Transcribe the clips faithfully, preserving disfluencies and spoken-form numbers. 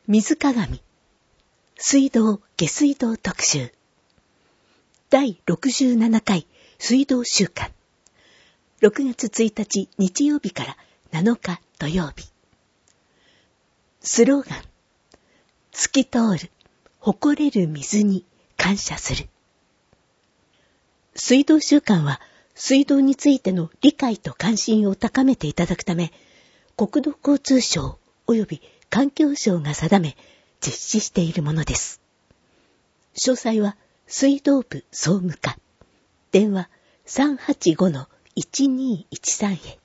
水鏡水道下水道特集だいろくじゅうななかい水道週間ろくがつついたち日曜日からなのか土曜日。スローガン、透き通る誇れる水に感謝する。水道週間は水道についての理解と関心を高めていただくため、国土交通省及び環境省が定め実施しているものです。詳細は水道部総務課、電話 さんはちごのいちにいちさん へ。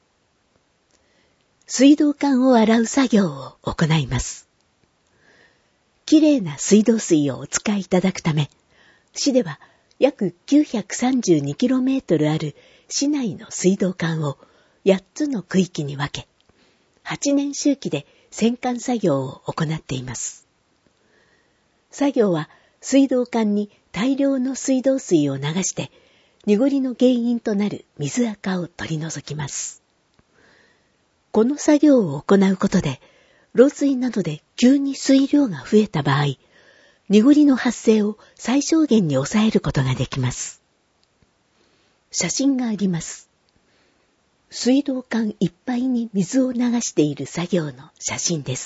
水道管を洗う作業を行います。きれいな水道水をお使いいただくため、市では約 きゅうひゃくさんじゅうにキロメートル ある市内の水道管をやっつの区域に分け、はちねん周期で洗管作業を行っています。作業は水道管に大量の水道水を流して、濁りの原因となる水垢を取り除きます。この作業を行うことで、漏水などで急に水量が増えた場合、濁りの発生を最小限に抑えることができます。写真があります。水道管いっぱいに水を流している作業の写真です。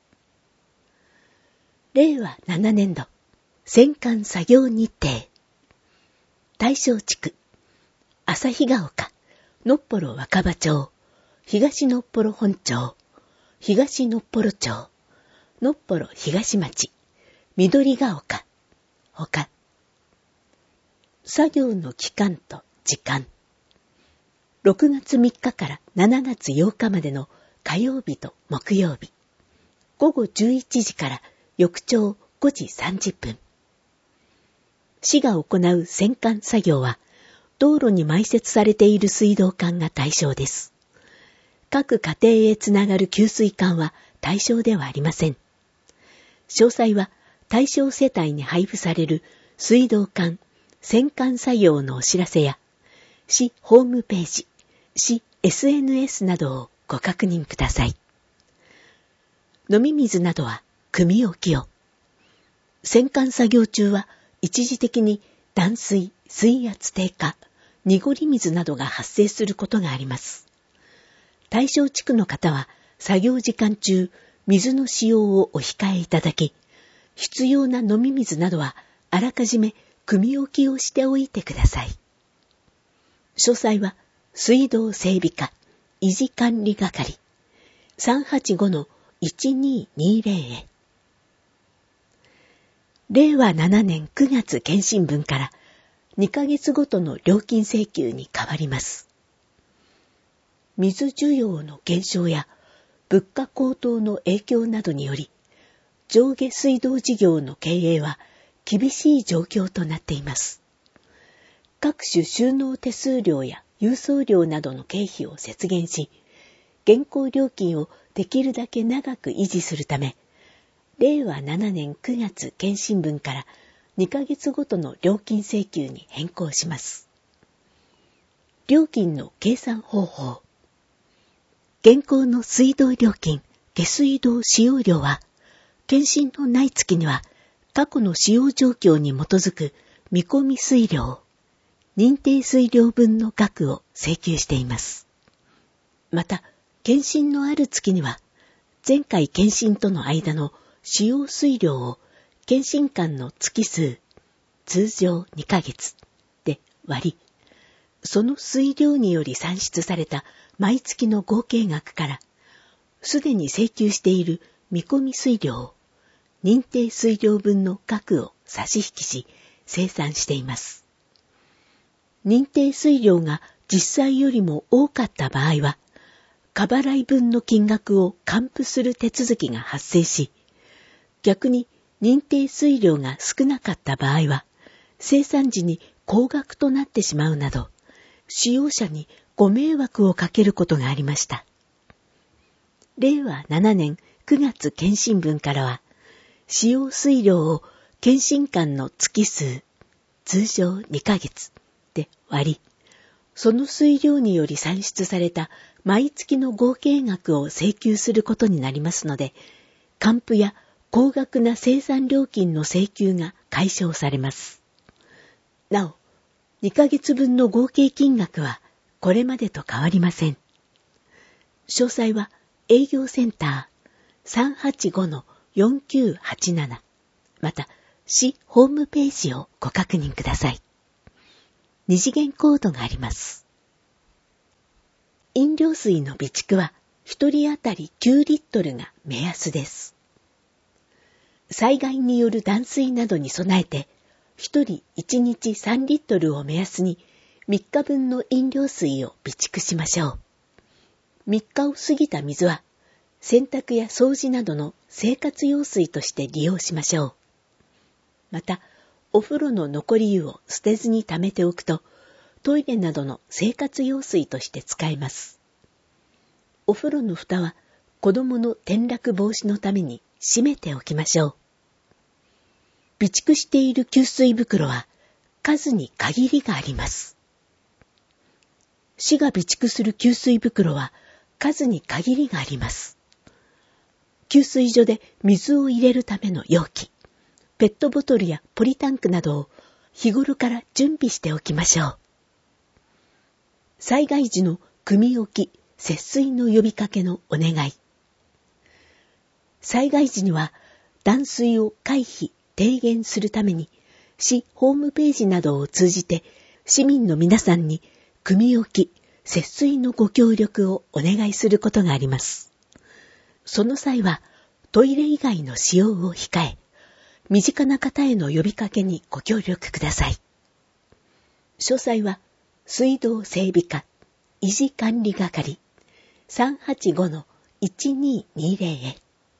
れいわななねんど洗管作業日程。大正地区、旭ヶ丘、のっぽろ若葉町、東のっぽろ本町、東のっぽろ町、のっぽろ東町、緑ヶ丘、ほか。作業の期間と時間。ろくがつみっかからしちがつようかまでの火曜日と木曜日。ごごじゅういちじから翌朝ごじさんじゅっぷん。市が行う洗管作業は、道路に埋設されている水道管が対象です。各家庭へつながる給水管は対象ではありません。詳細は対象世帯に配布される水道管、洗管作業のお知らせや、市ホームページ、市 エスエヌエス などをご確認ください。飲み水などは汲み置きを。洗管作業中は一時的に断水、水圧低下、濁り水などが発生することがあります。対象地区の方は作業時間中、水の使用をお控えいただき、必要な飲み水などはあらかじめ汲み置きをしておいてください。詳細は水道整備課維持管理係 さんはちごのいちにいにぜろ へ。れいわななねんくがつ検針分からにかげつごとの料金請求に変わります。水需要の減少や物価高騰の影響などにより、上下水道事業の経営は厳しい状況となっています。各種収納手数料や郵送料などの経費を節減し、現行料金をできるだけ長く維持するため、れいわななねんくがつ検針分からにかげつごとの料金請求に変更します。料金の計算方法。現行の水道料金、下水道使用料は、検針のない月には過去の使用状況に基づく見込み水量、認定水量分の額を請求しています。また、検針のある月には、前回検針との間の使用水量を検針間の月数、通常にかげつで割り、その水量により算出された毎月の合計額から、すでに請求している見込み水量、認定水量分の額を差し引きし、精算しています。認定水量が実際よりも多かった場合は、過払い分の金額を還付する手続きが発生し、逆に認定水量が少なかった場合は、精算時に高額となってしまうなど、使用者にご迷惑をかけることがありました。れいわななねんくがつ検針分からは、使用水量を検針間の月数、通常にかげつで割り、その水量により算出された毎月の合計額を請求することになりますので、 還付や高額な生産料金の請求が解消されます。なお、にかげつぶんの合計金額はこれまでと変わりません。詳細は営業センター さんはちごのよんきゅうはちなな また市ホームページをご確認ください。二次元コードがあります。飲料水の備蓄はひとり当たりきゅうリットルが目安です。災害による断水などに備えて、ひとりいちにちさんリットルを目安にみっかぶんの飲料水を備蓄しましょう。みっかを過ぎた水は、洗濯や掃除などの生活用水として利用しましょう。また、お風呂の残り湯を捨てずに溜めておくと、トイレなどの生活用水として使えます。お風呂の蓋は、子供の転落防止のために閉めておきましょう。備蓄している給水袋は、数に限りがあります。市が備蓄する給水袋は、数に限りがあります。給水所で水を入れるための容器、ペットボトルやポリタンクなどを日頃から準備しておきましょう。災害時の汲み置き、節水の呼びかけのお願い。災害時には断水を回避、低減するために市ホームページなどを通じて市民の皆さんに汲み置き、節水のご協力をお願いすることがあります。その際はトイレ以外の使用を控え、身近な方への呼びかけにご協力ください。詳細は水道整備課維持管理係 さんはちごのいちにーにーぜろ へ。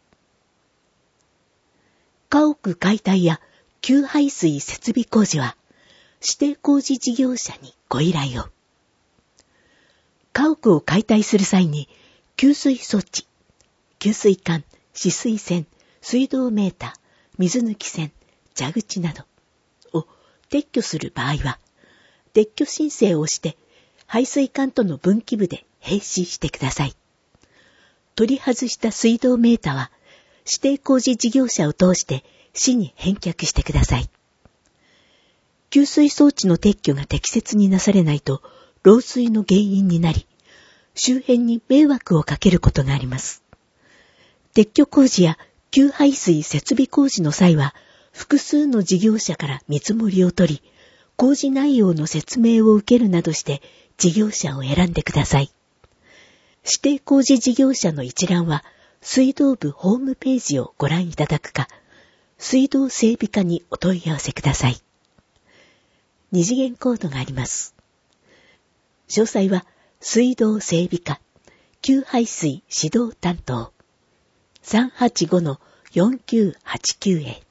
家屋解体や給排水設備工事は指定工事事業者にご依頼を。家屋を解体する際に給水装置、給水管、止水栓、水道メーター、水抜き栓、蛇口などを撤去する場合は、撤去申請をして排水管との分岐部で閉止してください。取り外した水道メーターは指定工事事業者を通して市に返却してください。給水装置の撤去が適切になされないと漏水の原因になり、周辺に迷惑をかけることがあります。撤去工事や給排水設備工事の際は、複数の事業者から見積もりを取り、工事内容の説明を受けるなどして事業者を選んでください。指定工事事業者の一覧は、水道部ホームページをご覧いただくか、水道整備課にお問い合わせください。二次元コードがあります。詳細は、水道整備課、給排水指導担当、さんはちごのよんきゅうはちきゅう へ。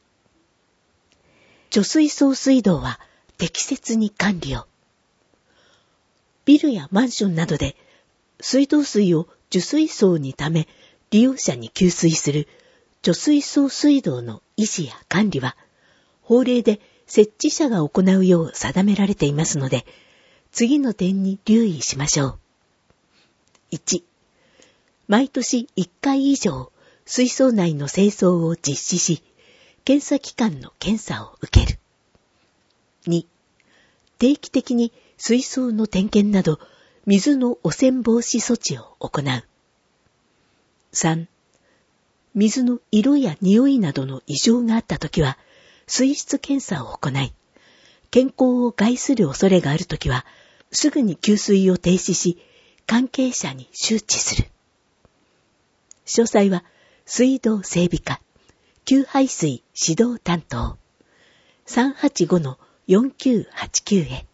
貯水送水道は適切に管理を。ビルやマンションなどで水道水を受水槽にため利用者に給水する貯水送水道の維持や管理は法令で設置者が行うよう定められていますので、次の点に留意しましょう。いち、毎年いっかい以上水槽内の清掃を実施し、検査機関の検査を受ける。に、定期的に水槽の点検など水の汚染防止措置を行う。さん、水の色や匂いなどの異常があったときは水質検査を行い、健康を害する恐れがあるときはすぐに給水を停止し、関係者に周知する。詳細は水道整備課、給排水指導担当、さんはちごのよんきゅうはちきゅう へ。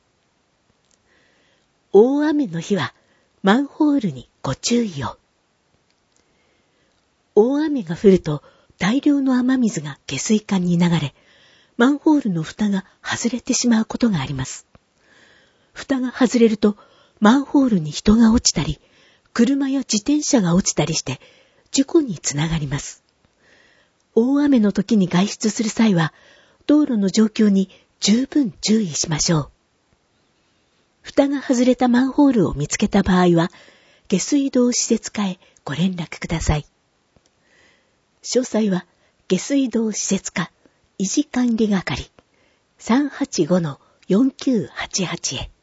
大雨の日はマンホールにご注意を。大雨が降ると大量の雨水が下水管に流れ、マンホールの蓋が外れてしまうことがあります。蓋が外れるとマンホールに人が落ちたり、車や自転車が落ちたりして事故につながります。大雨の時に外出する際は、道路の状況に十分注意しましょう。蓋が外れたマンホールを見つけた場合は、下水道施設課へご連絡ください。 詳細は下水道施設課維持管理係 さんはちごのよんきゅうはちはち へ。